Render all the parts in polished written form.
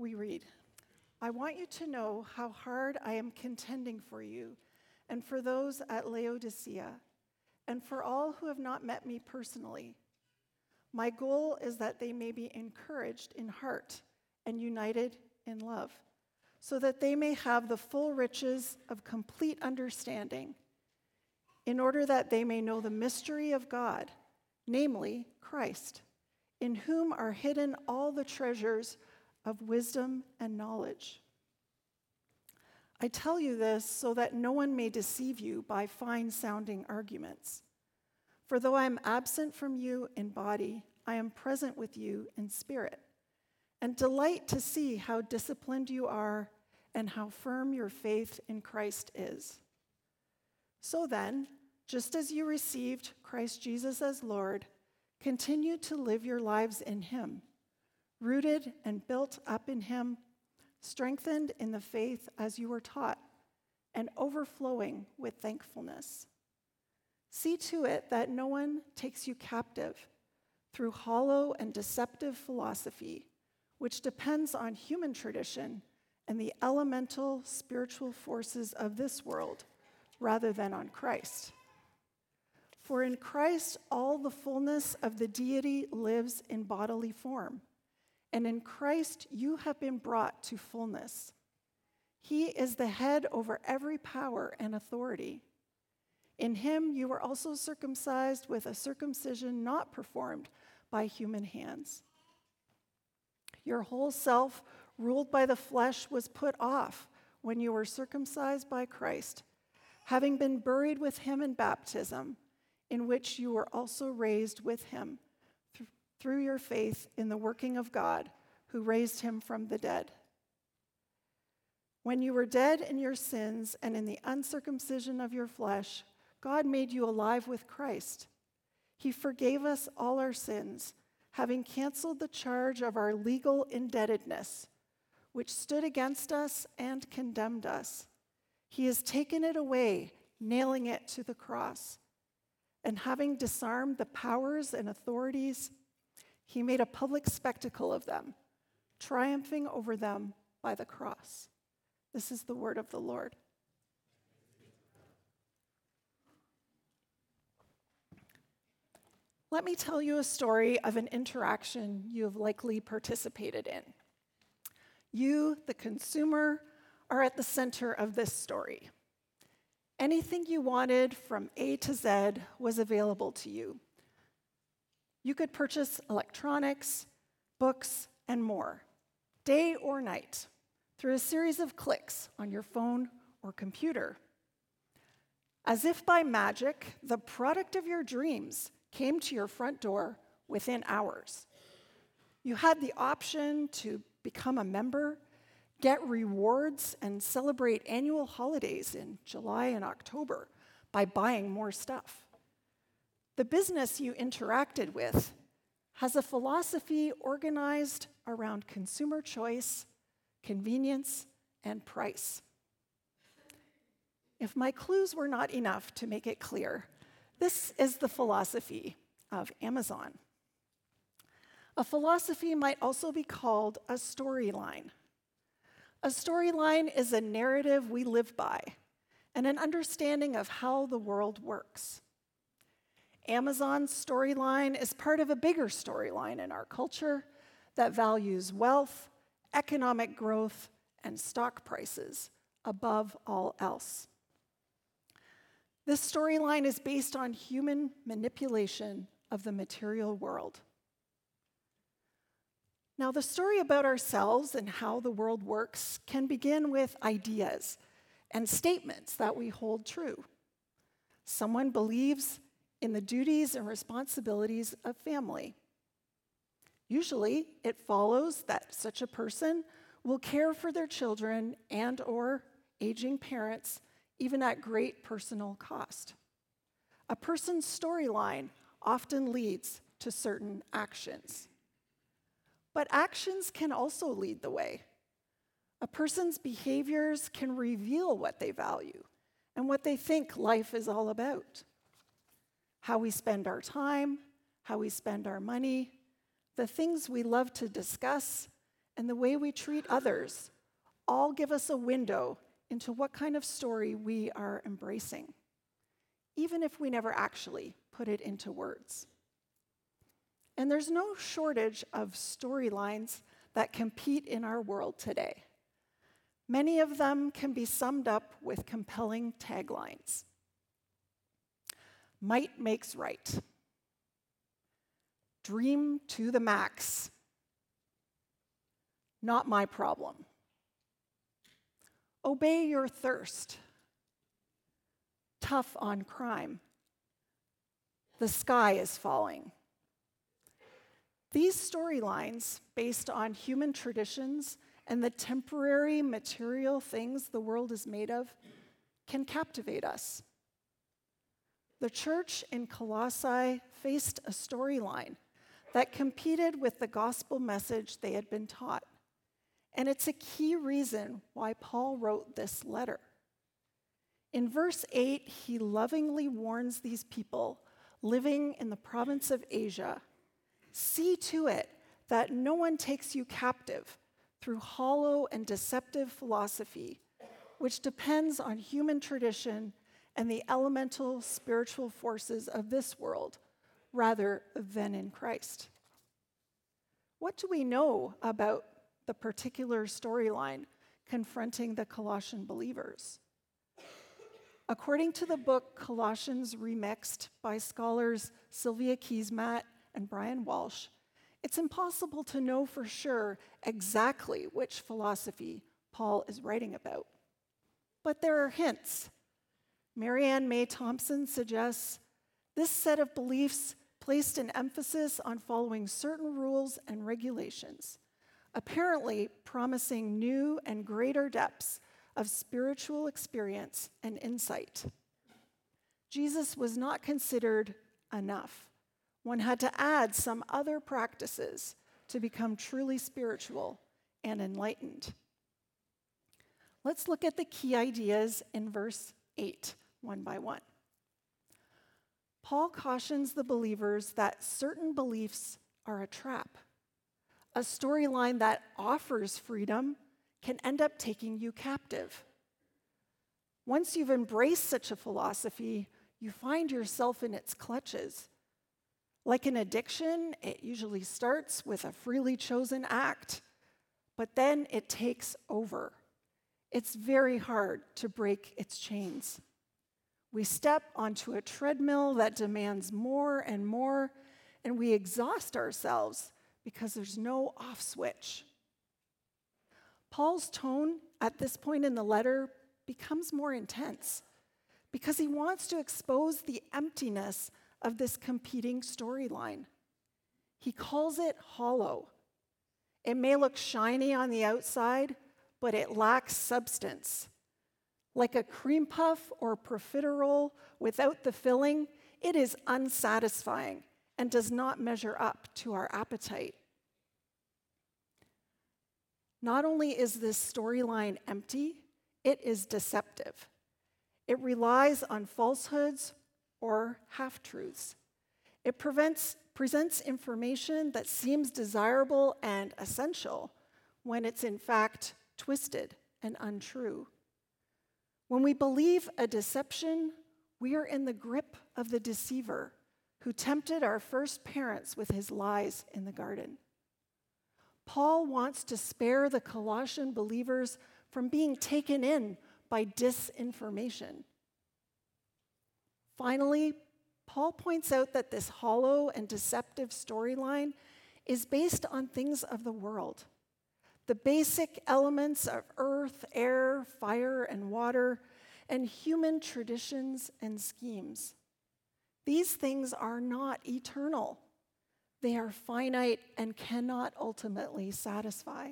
we read, I want you to know how hard I am contending for you and for those at Laodicea and for all who have not met me personally. My goal is that they may be encouraged in heart and united in love, so that they may have the full riches of complete understanding, in order that they may know the mystery of God, namely Christ, in whom are hidden all the treasures of wisdom and knowledge. I tell you this so that no one may deceive you by fine-sounding arguments. For though I am absent from you in body, I am present with you in spirit, and delight to see how disciplined you are and how firm your faith in Christ is. So then, just as you received Christ Jesus as Lord, continue to live your lives in him, rooted and built up in him, strengthened in the faith as you were taught, and overflowing with thankfulness. See to it that no one takes you captive through hollow and deceptive philosophy, which depends on human tradition and the elemental spiritual forces of this world, rather than on Christ. For in Christ all the fullness of the deity lives in bodily form, and in Christ you have been brought to fullness. He is the head over every power and authority. In him you were also circumcised with a circumcision not performed by human hands. Your whole self, ruled by the flesh, was put off when you were circumcised by Christ, having been buried with him in baptism, in which you were also raised with him through your faith in the working of God, who raised him from the dead. When you were dead in your sins and in the uncircumcision of your flesh, God made you alive with Christ. He forgave us all our sins, having canceled the charge of our legal indebtedness, which stood against us and condemned us. He has taken it away, nailing it to the cross. And having disarmed the powers and authorities, he made a public spectacle of them, triumphing over them by the cross. This is the word of the Lord. Let me tell you a story of an interaction you have likely participated in. You, the consumer, are at the center of this story. Anything you wanted from A to Z was available to you. You could purchase electronics, books, and more, day or night, through a series of clicks on your phone or computer. As if by magic, the product of your dreams came to your front door within hours. You had the option to become a member, get rewards, and celebrate annual holidays in July and October by buying more stuff. The business you interacted with has a philosophy organized around consumer choice, convenience, and price. If my clues were not enough to make it clear, this is the philosophy of Amazon. A philosophy might also be called a storyline. A storyline is a narrative we live by and an understanding of how the world works. Amazon's storyline is part of a bigger storyline in our culture that values wealth, economic growth, and stock prices above all else. This storyline is based on human manipulation of the material world. Now, the story about ourselves and how the world works can begin with ideas and statements that we hold true. Someone believes in the duties and responsibilities of family. Usually, it follows that such a person will care for their children and/or aging parents, even at great personal cost. A person's storyline often leads to certain actions. But actions can also lead the way. A person's behaviors can reveal what they value and what they think life is all about. How we spend our time, how we spend our money, the things we love to discuss, and the way we treat others all give us a window into what kind of story we are embracing, even if we never actually put it into words. And there's no shortage of storylines that compete in our world today. Many of them can be summed up with compelling taglines. Might makes right. Dream to the max. Not my problem. Obey your thirst. Tough on crime. The sky is falling. These storylines, based on human traditions and the temporary material things the world is made of, can captivate us. The church in Colossae faced a storyline that competed with the gospel message they had been taught. And it's a key reason why Paul wrote this letter. In verse 8, he lovingly warns these people living in the province of Asia, see to it that no one takes you captive through hollow and deceptive philosophy, which depends on human tradition and the elemental spiritual forces of this world, rather than in Christ. What do we know about the particular storyline confronting the Colossian believers? According to the book Colossians Remixed by scholars Sylvia Kiesmat and Brian Walsh, it's impossible to know for sure exactly which philosophy Paul is writing about. But there are hints. Marianne May Thompson suggests this set of beliefs placed an emphasis on following certain rules and regulations, apparently promising new and greater depths of spiritual experience and insight. Jesus was not considered enough. One had to add some other practices to become truly spiritual and enlightened. Let's look at the key ideas in verse 8, one by one. Paul cautions the believers that certain beliefs are a trap. A storyline that offers freedom can end up taking you captive. Once you've embraced such a philosophy, you find yourself in its clutches. Like an addiction, it usually starts with a freely chosen act, but then it takes over. It's very hard to break its chains. We step onto a treadmill that demands more and more, and we exhaust ourselves because there's no off switch. Paul's tone at this point in the letter becomes more intense because he wants to expose the emptiness of this competing storyline. He calls it hollow. It may look shiny on the outside, but it lacks substance. Like a cream puff or profiterole without the filling, it is unsatisfying and does not measure up to our appetite. Not only is this storyline empty, it is deceptive. It relies on falsehoods or half-truths. It presents information that seems desirable and essential when it's in fact twisted and untrue. When we believe a deception, we are in the grip of the deceiver who tempted our first parents with his lies in the garden. Paul wants to spare the Colossian believers from being taken in by disinformation. Finally, Paul points out that this hollow and deceptive storyline is based on things of the world. The basic elements of earth, air, fire, and water, and human traditions and schemes. These things are not eternal. They are finite and cannot ultimately satisfy.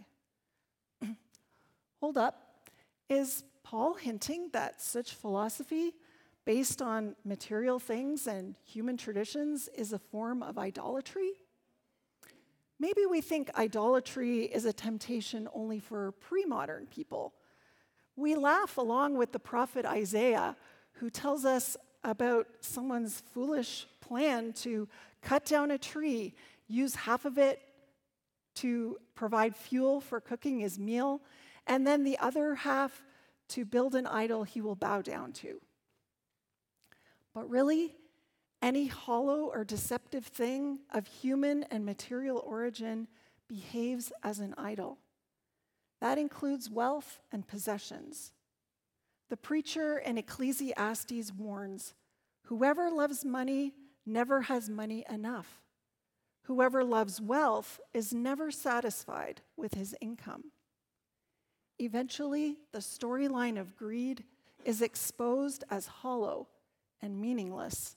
Hold up. Is Paul hinting that such philosophy, based on material things and human traditions, is a form of idolatry? Maybe we think idolatry is a temptation only for pre-modern people. We laugh along with the prophet Isaiah, who tells us about someone's foolish plan to cut down a tree, use half of it to provide fuel for cooking his meal, and then the other half to build an idol he will bow down to. But really, any hollow or deceptive thing of human and material origin behaves as an idol. That includes wealth and possessions. The preacher in Ecclesiastes warns, "Whoever loves money never has money enough. Whoever loves wealth is never satisfied with his income." Eventually, the storyline of greed is exposed as hollow and meaningless.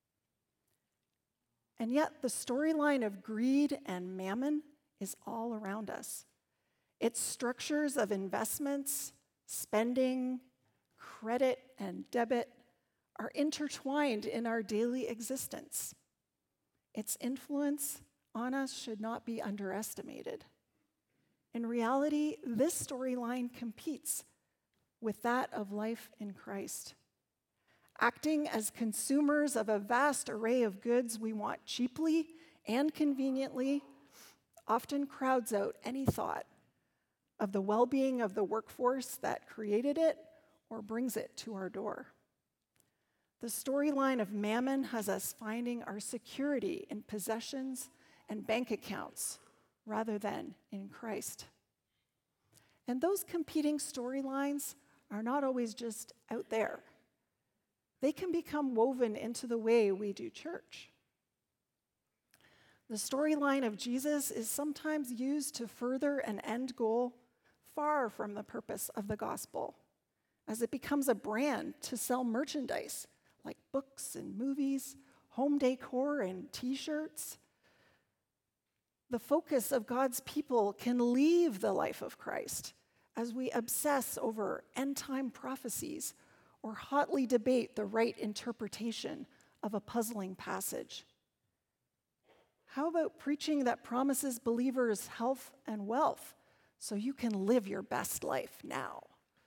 And yet, the storyline of greed and mammon is all around us. Its structures of investments, spending, credit, and debit are intertwined in our daily existence. Its influence on us should not be underestimated. In reality, this storyline competes with that of life in Christ. Acting as consumers of a vast array of goods we want cheaply and conveniently often crowds out any thought of the well-being of the workforce that created it or brings it to our door. The storyline of mammon has us finding our security in possessions and bank accounts rather than in Christ. And those competing storylines are not always just out there. They can become woven into the way we do church. The storyline of Jesus is sometimes used to further an end goal far from the purpose of the gospel, as it becomes a brand to sell merchandise like books and movies, home decor and t-shirts. The focus of God's people can leave the life of Christ as we obsess over end-time prophecies or hotly debate the right interpretation of a puzzling passage. How about preaching that promises believers health and wealth so you can live your best life now?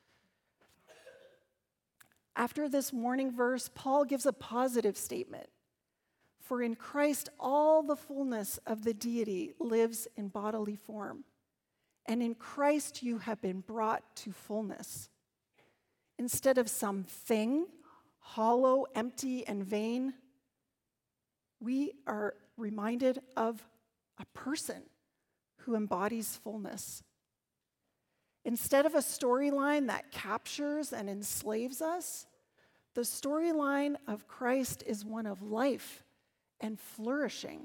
After this warning verse, Paul gives a positive statement. For in Christ all the fullness of the deity lives in bodily form, and in Christ you have been brought to fullness. Instead of some thing, hollow, empty, and vain, we are reminded of a person who embodies fullness. Instead of a storyline that captures and enslaves us, the storyline of Christ is one of life and flourishing.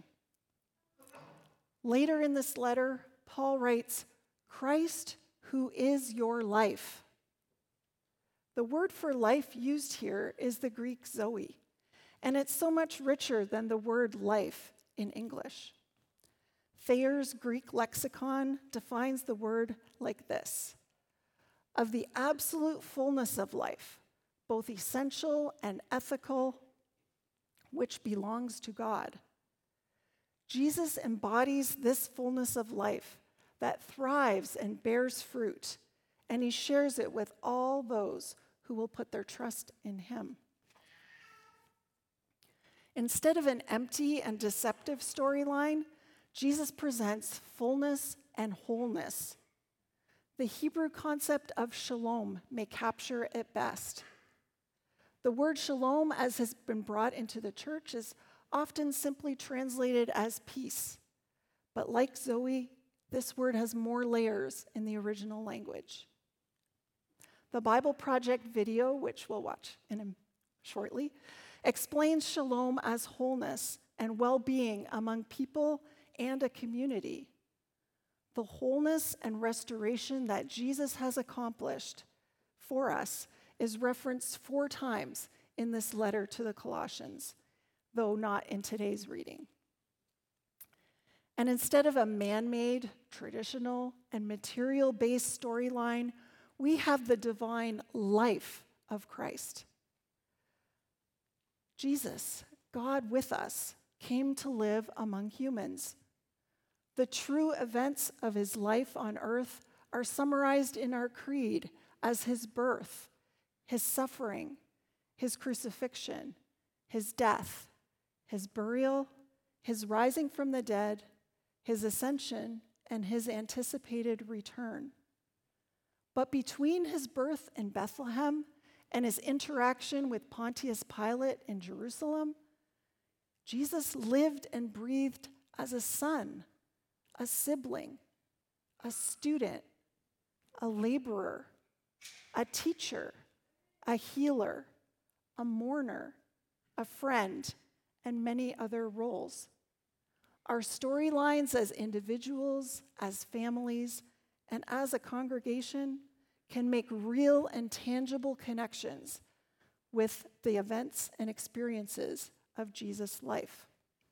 Later in this letter, Paul writes, "Christ, who is your life." The word for life used here is the Greek zoe, and it's so much richer than the word life in English. Thayer's Greek lexicon defines the word like this: of the absolute fullness of life, both essential and ethical, which belongs to God. Jesus embodies this fullness of life that thrives and bears fruit, and he shares it with all those who will put their trust in him. Instead of an empty and deceptive storyline, Jesus presents fullness and wholeness. The Hebrew concept of shalom may capture it best. The word shalom, as has been brought into the church, is often simply translated as peace. But like Zoe, this word has more layers in the original language. The Bible Project video, which we'll watch shortly, explains shalom as wholeness and well-being among people and a community. The wholeness and restoration that Jesus has accomplished for us is referenced 4 times in this letter to the Colossians, though not in today's reading. And instead of a man-made, traditional, and material-based storyline, we have the divine life of Christ. Jesus, God with us, came to live among humans. The true events of his life on earth are summarized in our creed as his birth, his suffering, his crucifixion, his death, his burial, his rising from the dead, his ascension, and his anticipated return. But between his birth in Bethlehem and his interaction with Pontius Pilate in Jerusalem, Jesus lived and breathed as a son, a sibling, a student, a laborer, a teacher, a healer, a mourner, a friend, and many other roles. Our storylines as individuals, as families, and as a congregation can make real and tangible connections with the events and experiences of Jesus' life.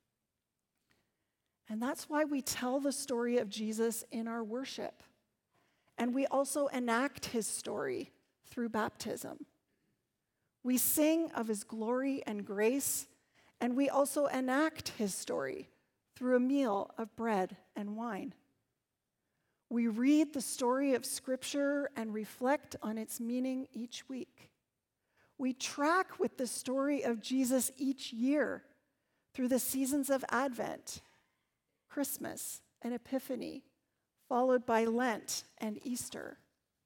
And that's why we tell the story of Jesus in our worship. And we also enact his story through baptism. We sing of his glory and grace, and we also enact his story through a meal of bread and wine. We read the story of Scripture and reflect on its meaning each week. We track with the story of Jesus each year through the seasons of Advent, Christmas, and Epiphany, followed by Lent and Easter.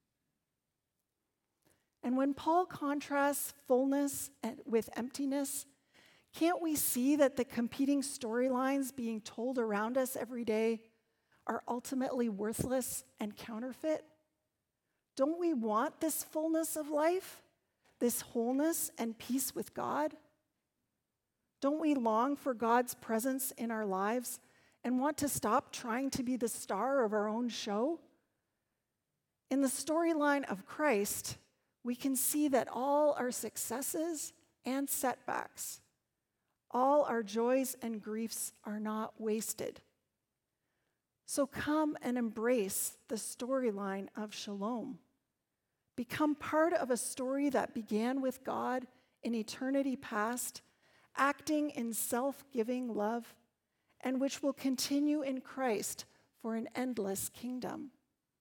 And when Paul contrasts fullness with emptiness, can't we see that the competing storylines being told around us every day are ultimately worthless and counterfeit? Don't we want this fullness of life, this wholeness and peace with God? Don't we long for God's presence in our lives and want to stop trying to be the star of our own show? In the storyline of Christ, we can see that all our successes and setbacks, all our joys and griefs are not wasted. So come and embrace the storyline of Shalom. Become part of a story that began with God in eternity past, acting in self-giving love, and which will continue in Christ for an endless kingdom.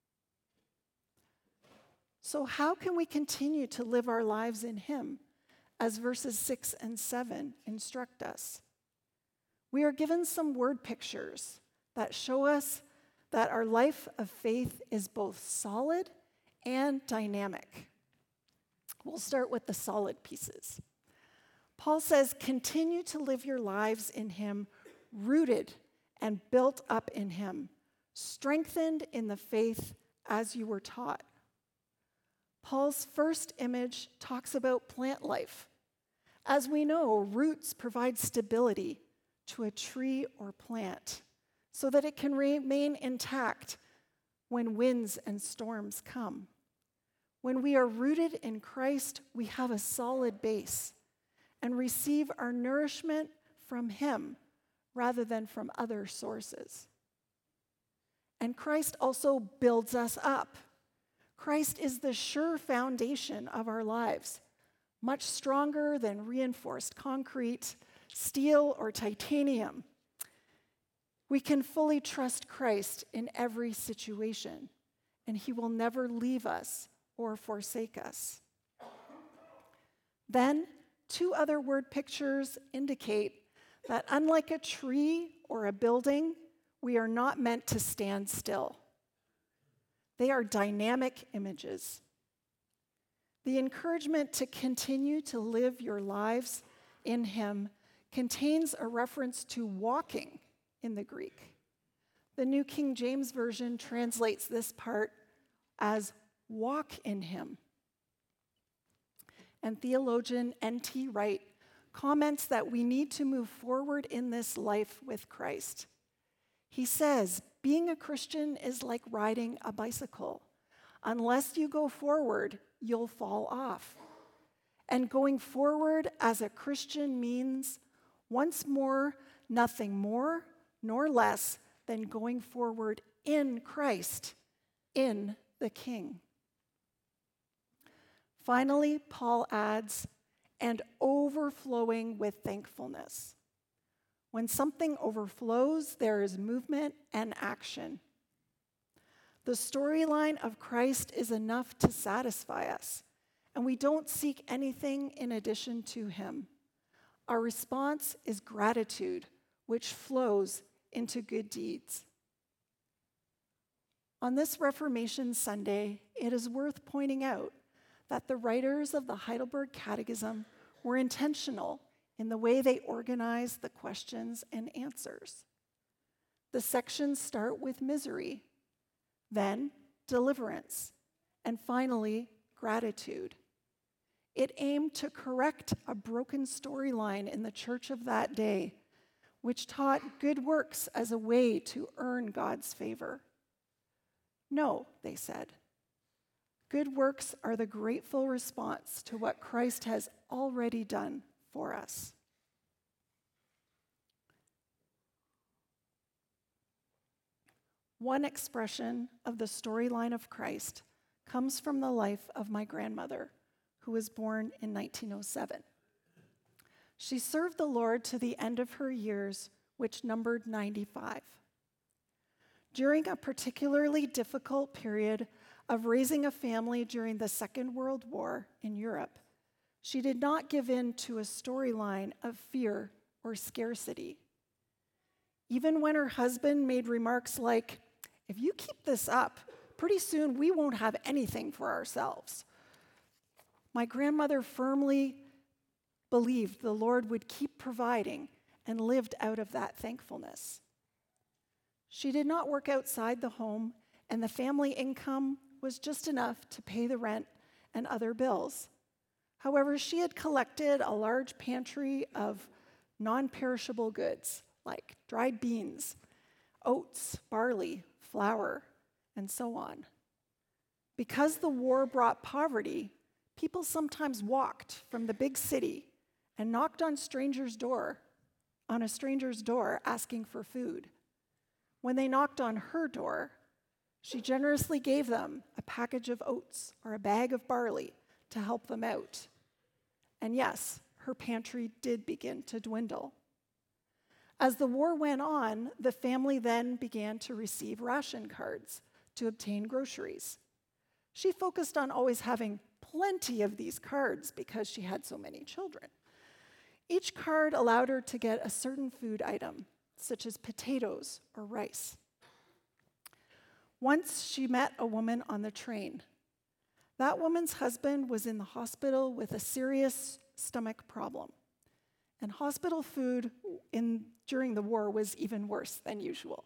So how can we continue to live our lives in him, as verses 6 and 7 instruct us? We are given some word pictures that show us that our life of faith is both solid and dynamic. We'll start with the solid pieces. Paul says, continue to live your lives in him, rooted and built up in him, strengthened in the faith as you were taught. Paul's first image talks about plant life. As we know, roots provide stability to a tree or plant so that it can remain intact when winds and storms come. When we are rooted in Christ, we have a solid base and receive our nourishment from him rather than from other sources. And Christ also builds us up. Christ is the sure foundation of our lives, much stronger than reinforced concrete, steel, or titanium. We can fully trust Christ in every situation, and he will never leave us or forsake us. Then, two other word pictures indicate that unlike a tree or a building, we are not meant to stand still. They are dynamic images. The encouragement to continue to live your lives in him contains a reference to walking in the Greek. The New King James Version translates this part as walk in him. And theologian N.T. Wright comments that we need to move forward in this life with Christ. He says, being a Christian is like riding a bicycle. Unless you go forward, you'll fall off. And going forward as a Christian means, once more, nothing more nor less than going forward in Christ, in the King. Finally, Paul adds, and overflowing with thankfulness. When something overflows, there is movement and action. The storyline of Christ is enough to satisfy us, and we don't seek anything in addition to him. Our response is gratitude, which flows into good deeds. On this Reformation Sunday, it is worth pointing out that the writers of the Heidelberg Catechism were intentional in the way they organized the questions and answers. The sections start with misery, then deliverance, and finally, gratitude. It aimed to correct a broken storyline in the church of that day, which taught good works as a way to earn God's favor. No, they said. Good works are the grateful response to what Christ has already done for us. One expression of the storyline of Christ comes from the life of my grandmother, who was born in 1907. She served the Lord to the end of her years, which numbered 95. During a particularly difficult period of raising a family during the Second World War in Europe, she did not give in to a storyline of fear or scarcity. Even when her husband made remarks like, "If you keep this up, pretty soon we won't have anything for ourselves," my grandmother firmly believed the Lord would keep providing and lived out of that thankfulness. She did not work outside the home, and the family income was just enough to pay the rent and other bills. However, she had collected a large pantry of non-perishable goods like dried beans, oats, barley, flour, and so on. Because the war brought poverty, people sometimes walked from the big city and knocked on a stranger's door asking for food. When they knocked on her door, she generously gave them a package of oats or a bag of barley to help them out. And yes, her pantry did begin to dwindle. As the war went on, the family then began to receive ration cards to obtain groceries. She focused on always having plenty of these cards because she had so many children. Each card allowed her to get a certain food item, such as potatoes or rice. Once she met a woman on the train. That woman's husband was in the hospital with a serious stomach problem. And hospital food during the war was even worse than usual.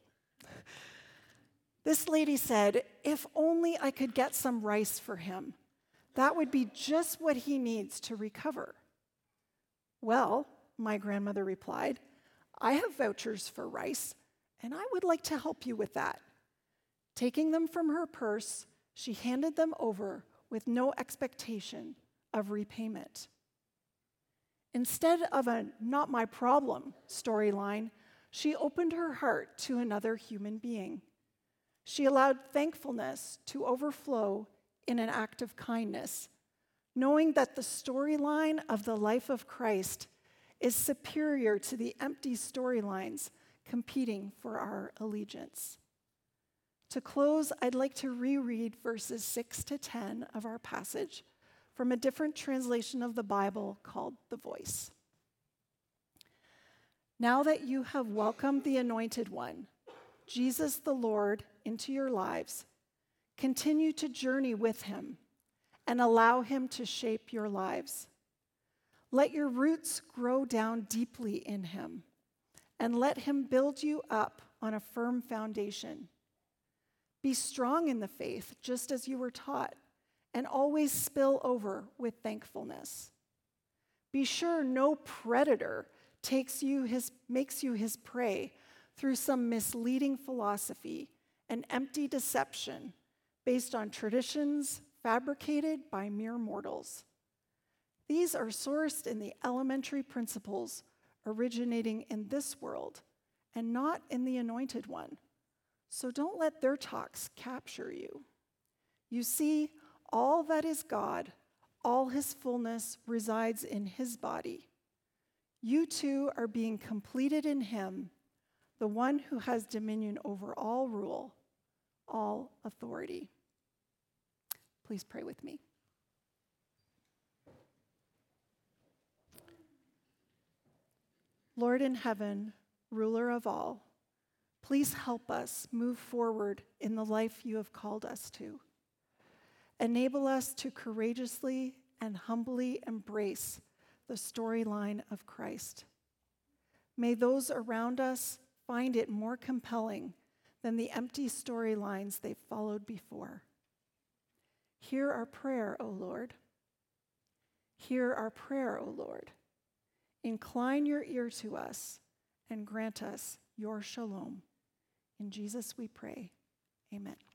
This lady said, "If only I could get some rice for him. That would be just what he needs to recover." "Well," my grandmother replied, "I have vouchers for rice, and I would like to help you with that." Taking them from her purse, she handed them over with no expectation of repayment. Instead of a "not my problem" storyline, she opened her heart to another human being. She allowed thankfulness to overflow in an act of kindness, knowing that the storyline of the life of Christ is superior to the empty storylines competing for our allegiance. To close, I'd like to reread verses 6 to 10 of our passage from a different translation of the Bible called The Voice. "Now that you have welcomed the Anointed One, Jesus the Lord, into your lives, continue to journey with him and allow him to shape your lives. Let your roots grow down deeply in him and let him build you up on a firm foundation. Be strong in the faith, just as you were taught, and always spill over with thankfulness. Be sure no predator makes you his prey through some misleading philosophy and empty deception based on traditions fabricated by mere mortals. These are sourced in the elementary principles originating in this world and not in the Anointed One. So don't let their talks capture you. You see, all that is God, all his fullness resides in his body. You too are being completed in him, the one who has dominion over all rule, all authority." Please pray with me. Lord in heaven, ruler of all, Please help us move forward in the life you have called us to. Enable us to courageously and humbly embrace the storyline of Christ. May those around us find it more compelling than the empty storylines they've followed before. Hear our prayer, O Lord. Hear our prayer, O Lord. Incline your ear to us and grant us your shalom. In Jesus we pray. Amen.